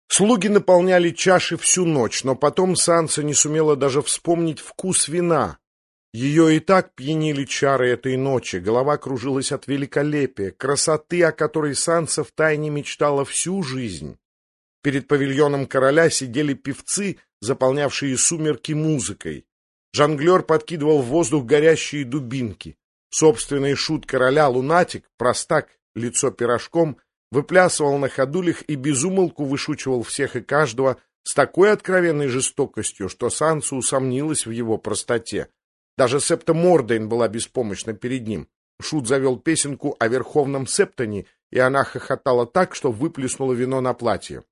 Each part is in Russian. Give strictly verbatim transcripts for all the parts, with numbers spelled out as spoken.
Слуги наполняли чаши всю ночь, но потом Санса не сумела даже вспомнить вкус вина. Ее и так пьянили чары этой ночи, голова кружилась от великолепия, красоты, о которой Санса втайне мечтала всю жизнь. Перед павильоном короля сидели певцы, заполнявшие сумерки музыкой. Жонглер подкидывал в воздух горящие дубинки. Собственный шут короля, лунатик, простак, лицо пирожком, выплясывал на ходулях и без умолку вышучивал всех и каждого с такой откровенной жестокостью, что Санса усомнилась в его простоте. Даже Септа Мордейн была беспомощна перед ним. Шут завел песенку о верховном Септоне, и она хохотала так, что выплеснула вино на платье.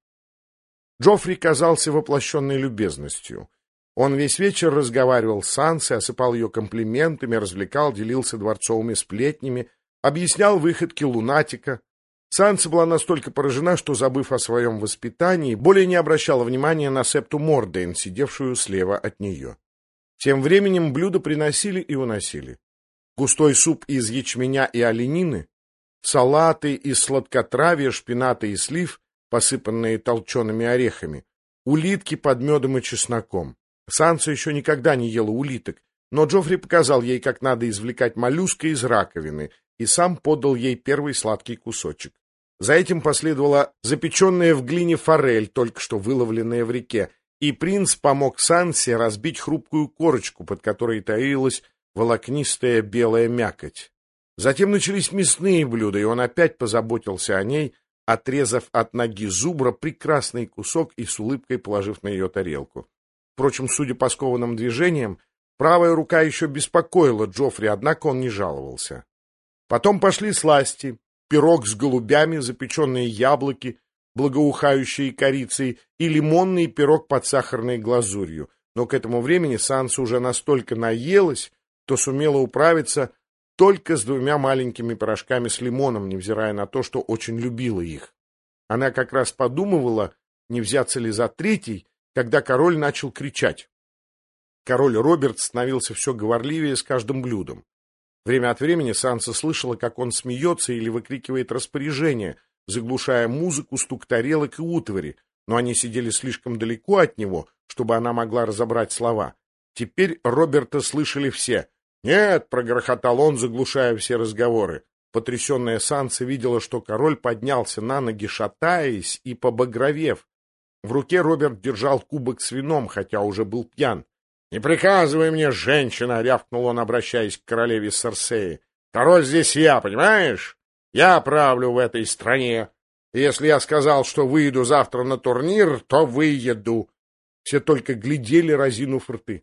Джоффри казался воплощенной любезностью. Он весь вечер разговаривал с Сансой, осыпал ее комплиментами, развлекал, делился дворцовыми сплетнями, объяснял выходки лунатика. Санса была настолько поражена, что, забыв о своем воспитании, более не обращала внимания на Септу Мордейн, сидевшую слева от нее. Тем временем блюда приносили и уносили. Густой суп из ячменя и оленины, салаты из сладкотравья, шпината и слив, посыпанные толчеными орехами, улитки под медом и чесноком. Санса еще никогда не ела улиток, но Джоффри показал ей, как надо извлекать моллюска из раковины, и сам подал ей первый сладкий кусочек. За этим последовала запеченная в глине форель, только что выловленная в реке, и принц помог Сансе разбить хрупкую корочку, под которой таилась волокнистая белая мякоть. Затем начались мясные блюда, и он опять позаботился о ней, отрезав от ноги зубра прекрасный кусок и с улыбкой положив на ее тарелку. Впрочем, судя по скованным движениям, правая рука еще беспокоила Джоффри, однако он не жаловался. Потом пошли сласти, пирог с голубями, запеченные яблоки, благоухающие корицей, и лимонный пирог под сахарной глазурью. Но к этому времени Санса уже настолько наелась, что сумела управиться только с двумя маленькими пирожками с лимоном, невзирая на то, что очень любила их. Она как раз подумывала, не взяться ли за третий, когда король начал кричать. Король Роберт становился все говорливее с каждым блюдом. Время от времени Санса слышала, как он смеется или выкрикивает распоряжение, заглушая музыку, стук тарелок и утвари, но они сидели слишком далеко от него, чтобы она могла разобрать слова. Теперь Роберта слышали все. «Нет!» — прогрохотал он, заглушая все разговоры. Потрясенная Санса видела, что король поднялся на ноги, шатаясь и побагровев. В руке Роберт держал кубок с вином, хотя уже был пьян. «Не приказывай мне, женщина!» — рявкнул он, обращаясь к королеве Серсеи. «Король здесь я, понимаешь? Я правлю в этой стране. И если я сказал, что выйду завтра на турнир, то выеду». Все только глядели, разинув рты.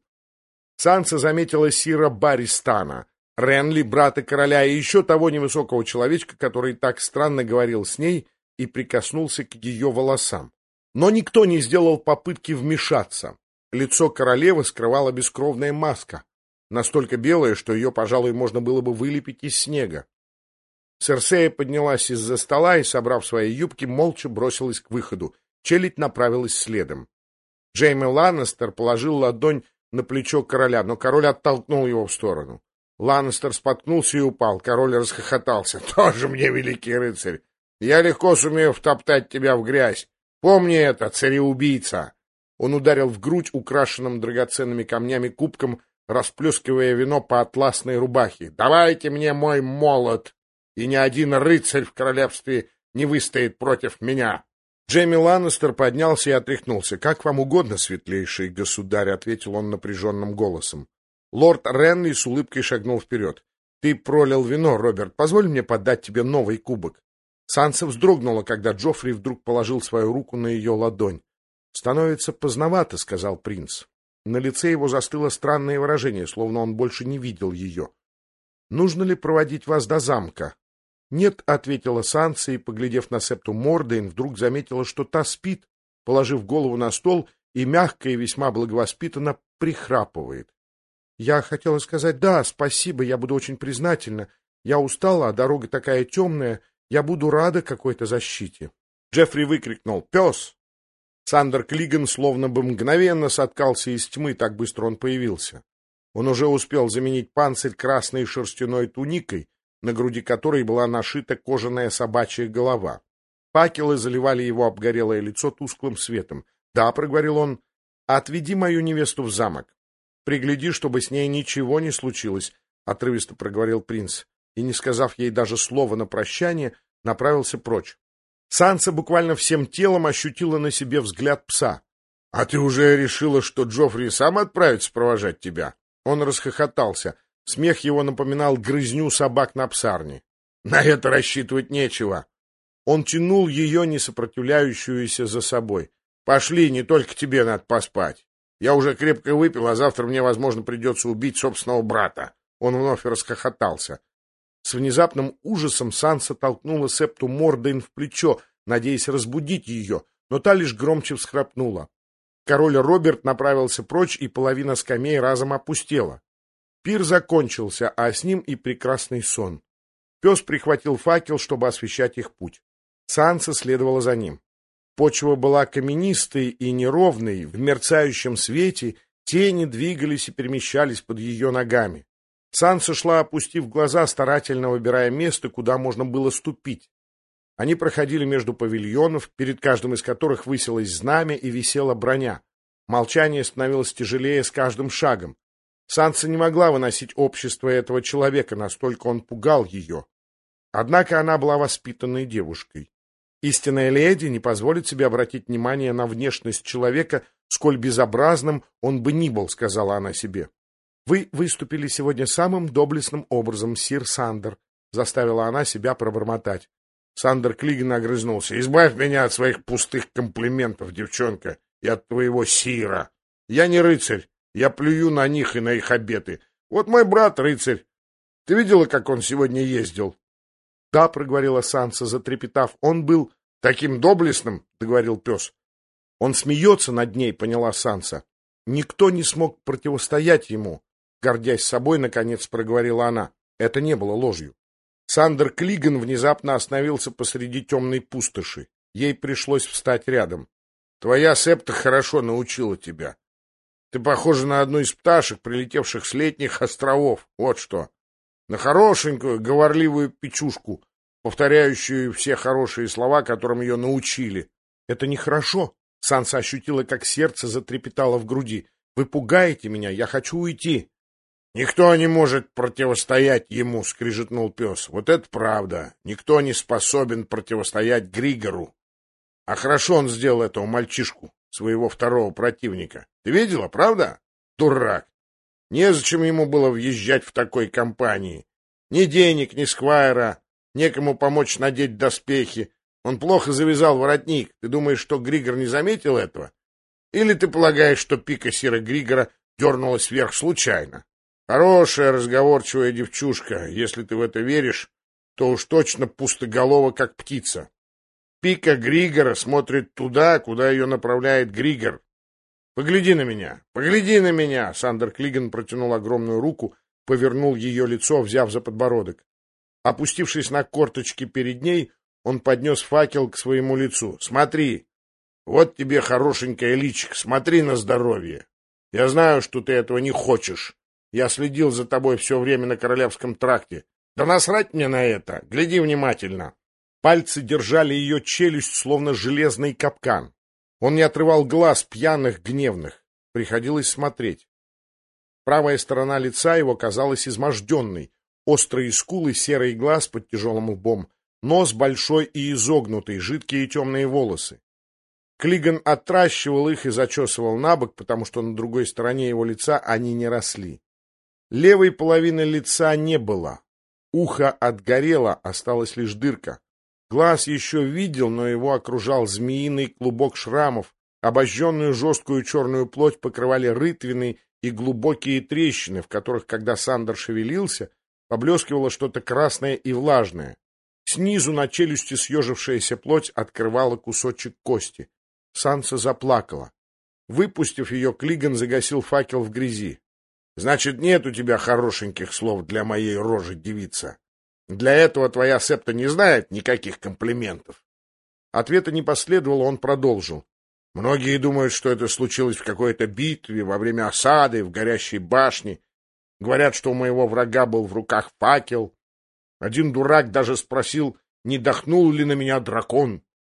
Санса заметила сира Баристана, Ренли, брата короля, и еще того невысокого человечка, который так странно говорил с ней и прикоснулся к ее волосам. Но никто не сделал попытки вмешаться. Лицо королевы скрывала бескровная маска, настолько белая, что ее, пожалуй, можно было бы вылепить из снега. Серсея поднялась из-за стола и, собрав свои юбки, молча бросилась к выходу. Челядь направилась следом. Джейми Ланнистер положил ладонь на плечо короля, но король оттолкнул его в сторону. Ланнистер споткнулся и упал. Король расхохотался. «Тоже мне великий рыцарь! Я легко сумею втоптать тебя в грязь! Помни это, цареубийца!» Он ударил в грудь украшенным драгоценными камнями кубком, расплескивая вино по атласной рубахе. «Давайте мне мой молот, и ни один рыцарь в королевстве не выстоит против меня!» Джейми Ланнистер поднялся и отряхнулся. «Как вам угодно, светлейший государь», — ответил он напряженным голосом. Лорд Ренли с улыбкой шагнул вперед. «Ты пролил вино, Роберт. Позволь мне подать тебе новый кубок». Санса вздрогнула, когда Джоффри вдруг положил свою руку на ее ладонь. «Становится поздновато», — сказал принц. На лице его застыло странное выражение, словно он больше не видел ее. «Нужно ли проводить вас до замка?» «Нет», — ответила Санса и, поглядев на Септу Мордейн, вдруг заметила, что та спит, положив голову на стол и мягко и весьма благовоспитанно прихрапывает. «Я хотела сказать, да, спасибо, я буду очень признательна. Я устала, а дорога такая темная, я буду рада какой-то защите». Джеффри выкрикнул «Пес!». Сандер Клиган словно бы мгновенно соткался из тьмы, так быстро он появился. Он уже успел заменить панцирь красной шерстяной туникой, на груди которой была нашита кожаная собачья голова. Факелы заливали его обгорелое лицо тусклым светом. «Да», — проговорил он, — «отведи мою невесту в замок. Пригляди, чтобы с ней ничего не случилось», — отрывисто проговорил принц, и, не сказав ей даже слова на прощание, направился прочь. Санса буквально всем телом ощутила на себе взгляд пса. «А ты уже решила, что Джоффри сам отправится провожать тебя?» Он расхохотался. Смех его напоминал грызню собак на псарне. «На это рассчитывать нечего». Он тянул ее, не сопротивляющуюся, за собой. «Пошли, не только тебе надо поспать. Я уже крепко выпил, а завтра мне, возможно, придется убить собственного брата». Он вновь расхохотался. С внезапным ужасом Санса толкнула Септу Мордейн в плечо, надеясь разбудить ее, но та лишь громче всхрапнула. Король Роберт направился прочь, и половина скамей разом опустела. Пир закончился, а с ним и прекрасный сон. Пес прихватил факел, чтобы освещать их путь. Санса следовала за ним. Почва была каменистой и неровной, в мерцающем свете тени двигались и перемещались под ее ногами. Санса шла, опустив глаза, старательно выбирая место, куда можно было ступить. Они проходили между павильонов, перед каждым из которых высилось знамя и висела броня. Молчание становилось тяжелее с каждым шагом. Санса не могла выносить общество этого человека, настолько он пугал ее. Однако она была воспитанной девушкой. Истинная леди не позволит себе обратить внимание на внешность человека, сколь безобразным он бы ни был, сказала она себе. «Вы выступили сегодня самым доблестным образом, сир Сандер», заставила она себя пробормотать. Сандер Клиган огрызнулся. «Избавь меня от своих пустых комплиментов, девчонка, и от твоего сира. Я не рыцарь, я плюю на них и на их обеты. Вот мой брат рыцарь. Ты видела, как он сегодня ездил?» «Да», — проговорила Санса, затрепетав. «Он был таким доблестным», — договорил пес. «Он смеется над ней», — поняла Санса. «Никто не смог противостоять ему», — гордясь собой, наконец проговорила она. Это не было ложью. Сандер Клиган внезапно остановился посреди темной пустоши. Ей пришлось встать рядом. «Твоя Септа хорошо научила тебя. Ты похожа на одну из пташек, прилетевших с летних островов. Вот что. На хорошенькую, говорливую печушку, повторяющую все хорошие слова, которым ее научили». «Это нехорошо», — Санса ощутила, как сердце затрепетало в груди. «Вы пугаете меня, я хочу уйти». «Никто не может противостоять ему», — скрижетнул пес. «Вот это правда. Никто не способен противостоять Григору. А хорошо он сделал этого мальчишку, своего второго противника. Ты видела, правда? Дурак. Незачем ему было въезжать в такой компании. Ни денег, ни сквайра, некому помочь надеть доспехи. Он плохо завязал воротник. Ты думаешь, что Григор не заметил этого? Или ты полагаешь, что пика сира Григора дернулась вверх случайно? Хорошая, разговорчивая девчушка. Если ты в это веришь, то уж точно пустоголова, как птица. Пика Григора смотрит туда, куда ее направляет Григор. Погляди на меня, погляди на меня!» Сандер Клиган протянул огромную руку, повернул ее лицо, взяв за подбородок. Опустившись на корточки перед ней, он поднес факел к своему лицу. «Смотри, вот тебе хорошенькая личико, смотри на здоровье. Я знаю, что ты этого не хочешь. Я следил за тобой все время на Королевском тракте. Да насрать мне на это, гляди внимательно». Пальцы держали ее челюсть, словно железный капкан. Он не отрывал глаз, пьяных, гневных. Приходилось смотреть. Правая сторона лица его казалась изможденной. Острые скулы, серый глаз под тяжелым лбом, нос большой и изогнутый, жидкие темные волосы. Клиган отращивал их и зачесывал набок, потому что на другой стороне его лица они не росли. Левой половины лица не было. Ухо отгорело, осталась лишь дырка. Глаз еще видел, но его окружал змеиный клубок шрамов, обожженную жесткую черную плоть покрывали рытвины и глубокие трещины, в которых, когда Сандер шевелился, поблескивало что-то красное и влажное. Снизу на челюсти съежившаяся плоть открывала кусочек кости. Санса заплакала. Выпустив ее, Клиган загасил факел в грязи. «Значит, нет у тебя хорошеньких слов для моей рожи, девица? Для этого твоя Септа не знает никаких комплиментов?» Ответа не последовало, он продолжил. «Многие думают, что это случилось в какой-то битве, во время осады, в горящей башне. Говорят, что у моего врага был в руках факел. Один дурак даже спросил, не дохнул ли на меня дракон.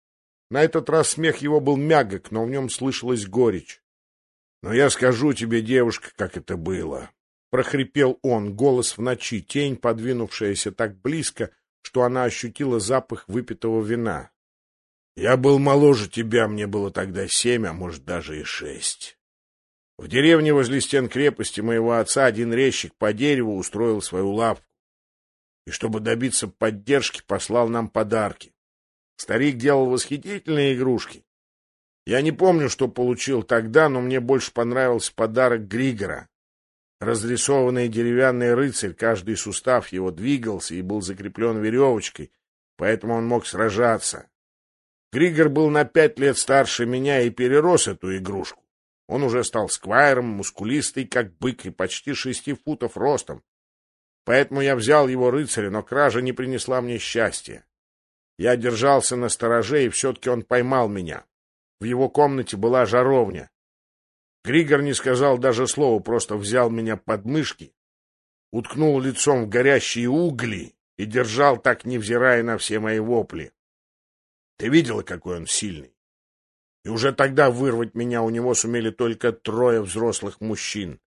На этот раз смех его был мягок, но в нем слышалась горечь. — Но я скажу тебе, девушка, как это было. Прохрипел он, голос в ночи, тень, подвинувшаяся так близко, что она ощутила запах выпитого вина. Я был моложе тебя, мне было тогда семь, а может даже и шесть. В деревне возле стен крепости моего отца один резчик по дереву устроил свою лавку. И чтобы добиться поддержки, послал нам подарки. Старик делал восхитительные игрушки. Я не помню, что получил тогда, но мне больше понравился подарок Григора. Разрисованный деревянный рыцарь, каждый сустав его двигался и был закреплен веревочкой, поэтому он мог сражаться. Григор был на пять лет старше меня и перерос эту игрушку. Он уже стал сквайром, мускулистый, как бык, и почти шести футов ростом. Поэтому я взял его рыцаря, но кража не принесла мне счастья. Я держался на стороже, и все-таки он поймал меня. В его комнате была жаровня. Григор не сказал даже слова, просто взял меня под мышки, уткнул лицом в горящие угли и держал так, невзирая на все мои вопли. Ты видела, какой он сильный? И уже тогда вырвать меня у него сумели только трое взрослых мужчин.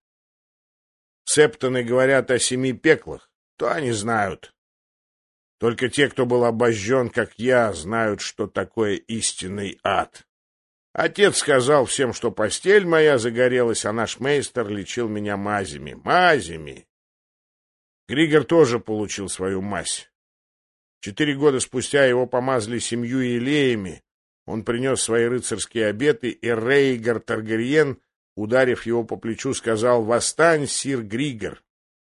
Септоны говорят о семи пеклах, то они знают. Только те, кто был обожжен, как я, знают, что такое истинный ад. Отец сказал всем, что постель моя загорелась, а наш мейстер лечил меня мазями. Мазями! Григор тоже получил свою мазь. Четыре года спустя его помазали семью елеями. Он принес свои рыцарские обеты, и Рейгар Таргариен, ударив его по плечу, сказал: «Восстань, сир Григор!»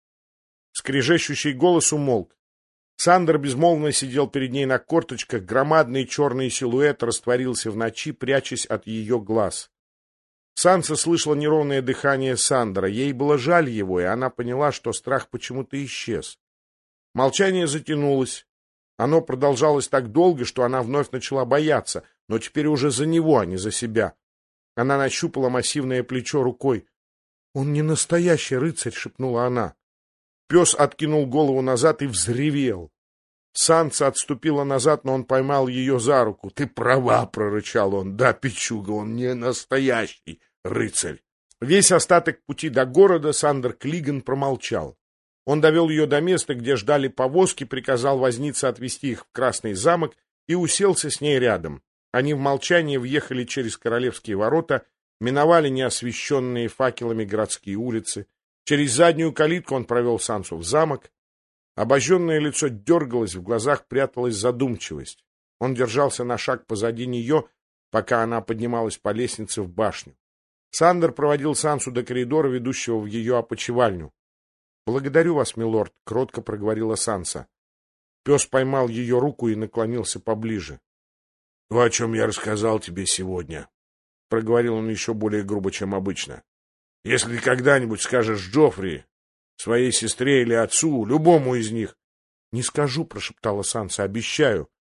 Скрежещущий голос умолк. Сандер безмолвно сидел перед ней на корточках, громадный черный силуэт растворился в ночи, прячась от ее глаз. Санса слышала неровное дыхание Сандера, ей было жаль его, и она поняла, что страх почему-то исчез. Молчание затянулось. Оно продолжалось так долго, что она вновь начала бояться, но теперь уже за него, а не за себя. Она нащупала массивное плечо рукой. — Он не настоящий рыцарь, — шепнула она. Пес откинул голову назад и взревел. Санса отступила назад, но он поймал ее за руку. — Ты права, — прорычал он. — Да, Пичуга, он не настоящий рыцарь. Весь остаток пути до города Сандер Клиган промолчал. Он довел ее до места, где ждали повозки, приказал вознице отвезти их в Красный замок и уселся с ней рядом. Они в молчании въехали через королевские ворота, миновали неосвещенные факелами городские улицы. Через заднюю калитку он провел Сансу в замок. Обожженное лицо дергалось, в глазах пряталась задумчивость. Он держался на шаг позади нее, пока она поднималась по лестнице в башню. Сандер проводил Сансу до коридора, ведущего в ее опочивальню. — Благодарю вас, милорд, — кротко проговорила Санса. Пес поймал ее руку и наклонился поближе. — То, о чем я рассказал тебе сегодня, — проговорил он еще более грубо, чем обычно. — Если ты когда-нибудь скажешь Джоффри, своей сестре или отцу, любому из них... — Не скажу, — прошептала Санса, — обещаю.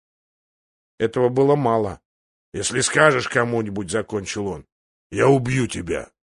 Этого было мало. — Если скажешь кому-нибудь, — закончил он, — я убью тебя.